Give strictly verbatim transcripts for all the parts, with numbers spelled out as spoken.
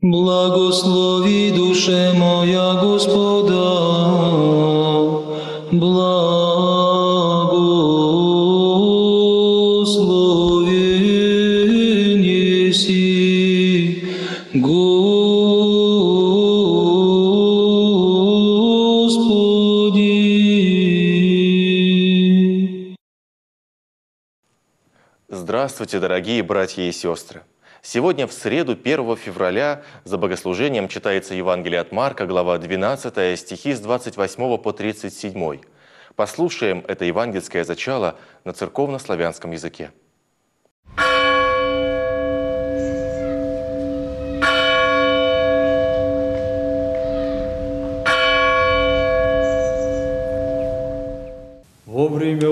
Благослови, душе моя, Господа, благословен еси, Господи. Здравствуйте, дорогие братья и сестры! Сегодня, в среду, первого февраля, за богослужением читается Евангелие от Марка, глава двенадцатая, стихи с двадцать восьмого по тридцать седьмой. Послушаем это евангельское зачало на церковно-славянском языке. Во время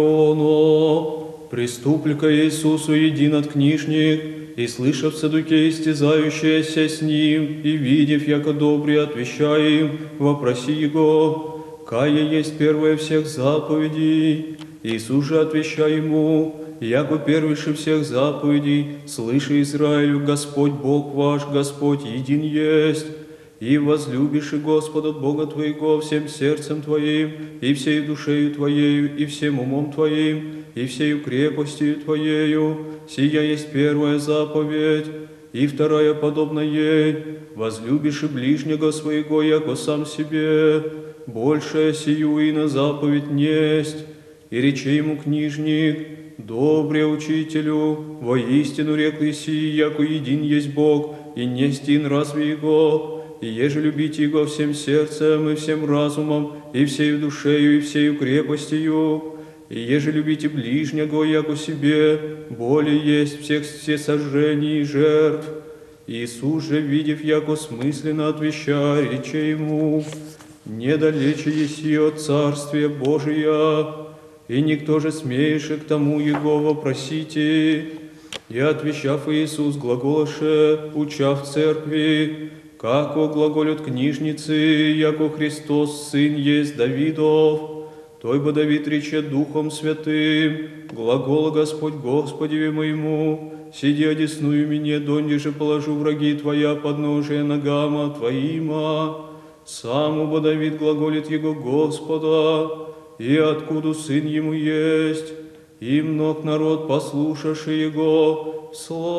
оно приступли к Иисусу един от книжник, и, слышав садукеи истязающиеся с ним, и видев, яко добрый, отвечая им, вопроси его, кая есть первая всех заповедей? Иисус же отвечая ему, яко первейший всех заповедей, слыши, Израилю, Господь Бог ваш, Господь един есть. И возлюбишь и Господа Бога твоего всем сердцем твоим, и всею душею твоею, и всем умом твоим, и всею крепостью твоею. Сия есть первая заповедь, и вторая подобна ей. Возлюбишь и ближнего своего, яко сам себе. Большая сию и на заповедь несть. И рече ему книжник, добре учителю, воистину рекли сии, яко един есть Бог, и несть ин разве его. И еже любите Его всем сердцем и всем разумом, и всею душею, и всею крепостью, и еже любите ближнего, яко себе, более есть всех всесожжений и жертв. Иисус же, видев, яко смысленно отвеща, рече ему, недалече еси от Царствия Божия, и никто же смееше к тому Его вопросите. И отвещав Иисус глаголоше, уча в церкви, како глаголют книжницы, яко Христос Сын есть Давидов, той бы Давид рече Духом Святым, глагола Господь Господеве моему, сиди одесную мне, донде же положу враги Твоя подножие ногама Твоима. Сам бы Давид глаголит Его Господа, и откуда Сын Ему есть, и мног народ, послушавши Его,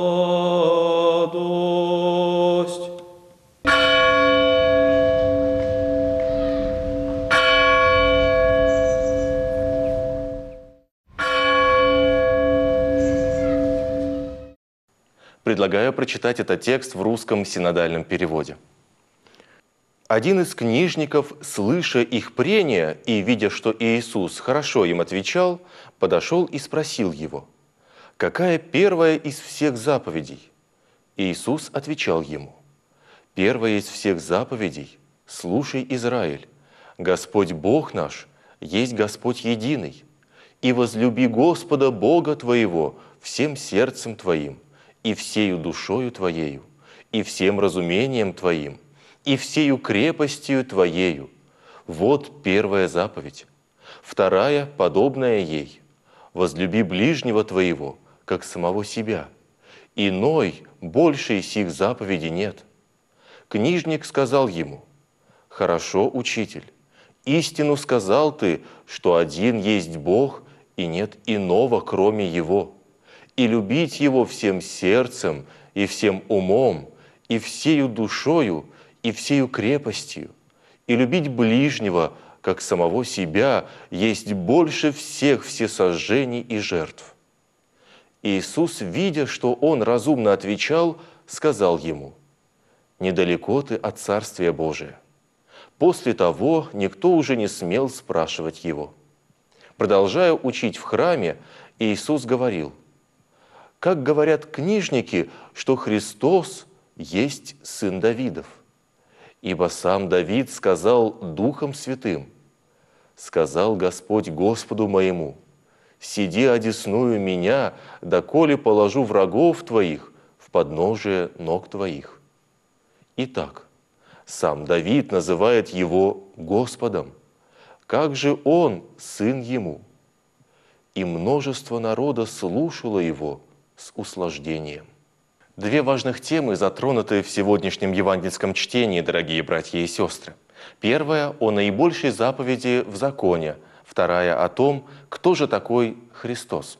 сладость. Предлагаю прочитать этот текст в русском синодальном переводе. Один из книжников, слыша их прения и видя, что Иисус хорошо им отвечал, подошел и спросил его, «Какая первая из всех заповедей?» Иисус отвечал ему, «Первая из всех заповедей – слушай, Израиль, Господь Бог наш есть Господь единый, и возлюби Господа Бога твоего всем сердцем твоим, и всею душою твоею, и всем разумением твоим, и всею крепостью твоею. Вот первая заповедь. Вторая, подобная ей. Возлюби ближнего твоего, как самого себя. Иной, большей сих заповеди нет». Книжник сказал ему, «Хорошо, учитель, истину сказал ты, что один есть Бог, и нет иного, кроме Его. И любить Его всем сердцем, и всем умом, и всею душою, и всею крепостью, и любить ближнего, как самого себя, есть больше всех всесожжений и жертв». Иисус, видя, что он разумно отвечал, сказал ему, «Недалеко ты от Царствия Божия». После того никто уже не смел спрашивать его. Продолжая учить в храме, Иисус говорил, «Как говорят книжники, что Христос есть Сын Давидов? Ибо сам Давид сказал Духом Святым, сказал Господь Господу моему, сиди одесную меня, доколе положу врагов твоих в подножие ног твоих». Итак, сам Давид называет его Господом. Как же он сын ему? И множество народа слушало его с услаждением. Две важных темы затронуты в сегодняшнем евангельском чтении, дорогие братья и сестры. Первая – о наибольшей заповеди в законе, вторая – о том, кто же такой Христос.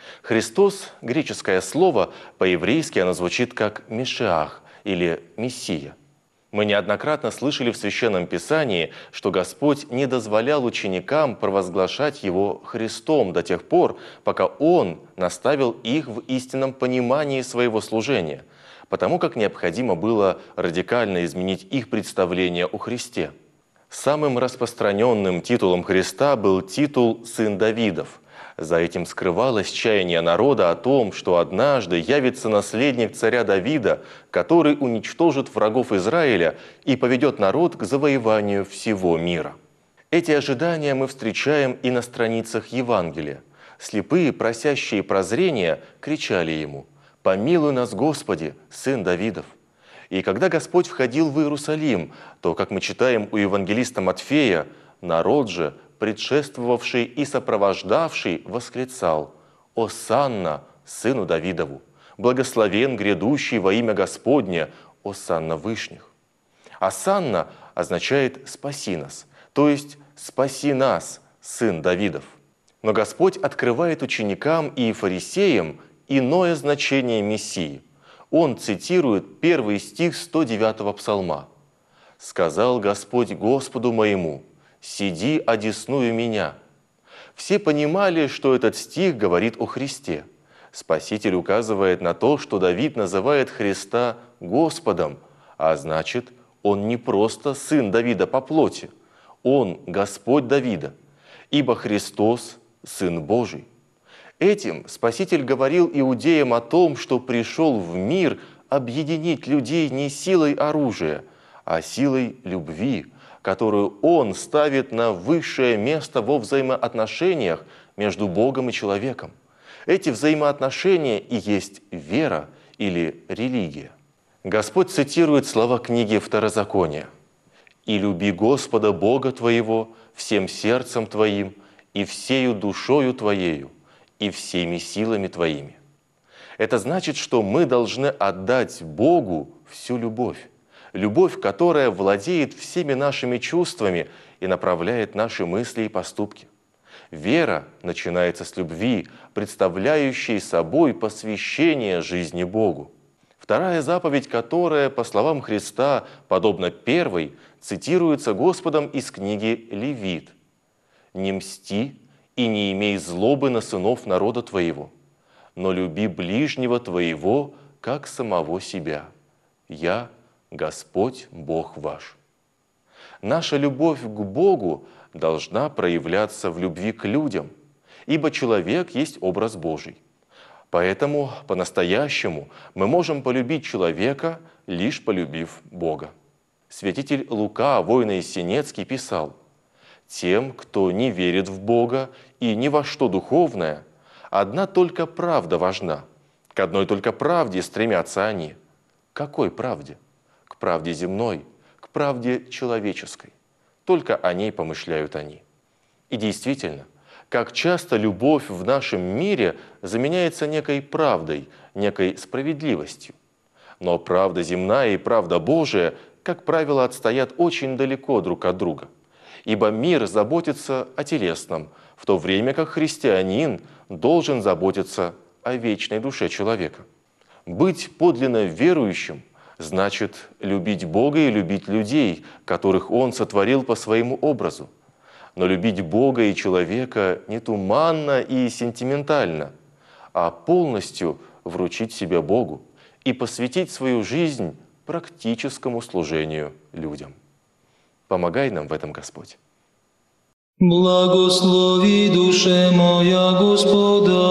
Христос – греческое слово, по-еврейски оно звучит как «Мешиах» или «Мессия». Мы неоднократно слышали в Священном Писании, что Господь не дозволял ученикам провозглашать Его Христом до тех пор, пока Он наставил их в истинном понимании своего служения, потому как необходимо было радикально изменить их представление о Христе. Самым распространенным титулом Христа был титул «Сын Давидов». За этим скрывалось чаяние народа о том, что однажды явится наследник царя Давида, который уничтожит врагов Израиля и поведет народ к завоеванию всего мира. Эти ожидания мы встречаем и на страницах Евангелия. Слепые, просящие прозрения, кричали ему: «Помилуй нас, Господи, сын Давидов!» И когда Господь входил в Иерусалим, то, как мы читаем у евангелиста Матфея, народ же, предшествовавший и сопровождавший, восклицал: «Осанна сыну Давидову! Благословен грядущий во имя Господне, осанна вышних!» Осанна означает «спаси нас», то есть «спаси нас, сын Давидов». Но Господь открывает ученикам и фарисеям иное значение Мессии. Он цитирует первый стих сто девятого псалма. «Сказал Господь Господу моему: сиди одесную меня». Все понимали, что этот стих говорит о Христе. Спаситель указывает на то, что Давид называет Христа Господом, а значит, Он не просто сын Давида по плоти, Он Господь Давида, ибо Христос – Сын Божий. Этим Спаситель говорил иудеям о том, что пришел в мир объединить людей не силой оружия, а силой любви, которую Он ставит на высшее место во взаимоотношениях между Богом и человеком. Эти взаимоотношения и есть вера или религия. Господь цитирует слова книги Второзакония: «И люби Господа Бога твоего всем сердцем твоим, и всею душою твоею, и всеми силами твоими». Это значит, что мы должны отдать Богу всю любовь. Любовь, которая владеет всеми нашими чувствами и направляет наши мысли и поступки. Вера начинается с любви, представляющей собой посвящение жизни Богу. Вторая заповедь, которая, по словам Христа, подобно первой, цитируется Господом из книги Левит: «Не мсти и не имей злобы на сынов народа твоего, но люби ближнего твоего, как самого себя. Я Господь Бог ваш». Наша любовь к Богу должна проявляться в любви к людям, ибо человек есть образ Божий. Поэтому по-настоящему мы можем полюбить человека, лишь полюбив Бога. Святитель Лука, Воиноиссенецкий, писал: «Тем, кто не верит в Бога и ни во что духовное, одна только правда важна. К одной только правде стремятся они». Какой правде? К правде земной, к правде человеческой. Только о ней помышляют они. И действительно, как часто любовь в нашем мире заменяется некой правдой, некой справедливостью. Но правда земная и правда Божия, как правило, отстоят очень далеко друг от друга. Ибо мир заботится о телесном, в то время как христианин должен заботиться о вечной душе человека. Быть подлинно верующим значит любить Бога и любить людей, которых Он сотворил по своему образу. Но любить Бога и человека не туманно и сентиментально, а полностью вручить себя Богу и посвятить свою жизнь практическому служению людям. Помогай нам в этом, Господь. Благослови душе моя Господа,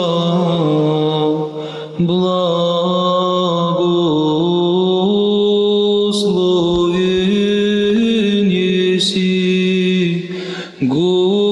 благословен еси, Господи.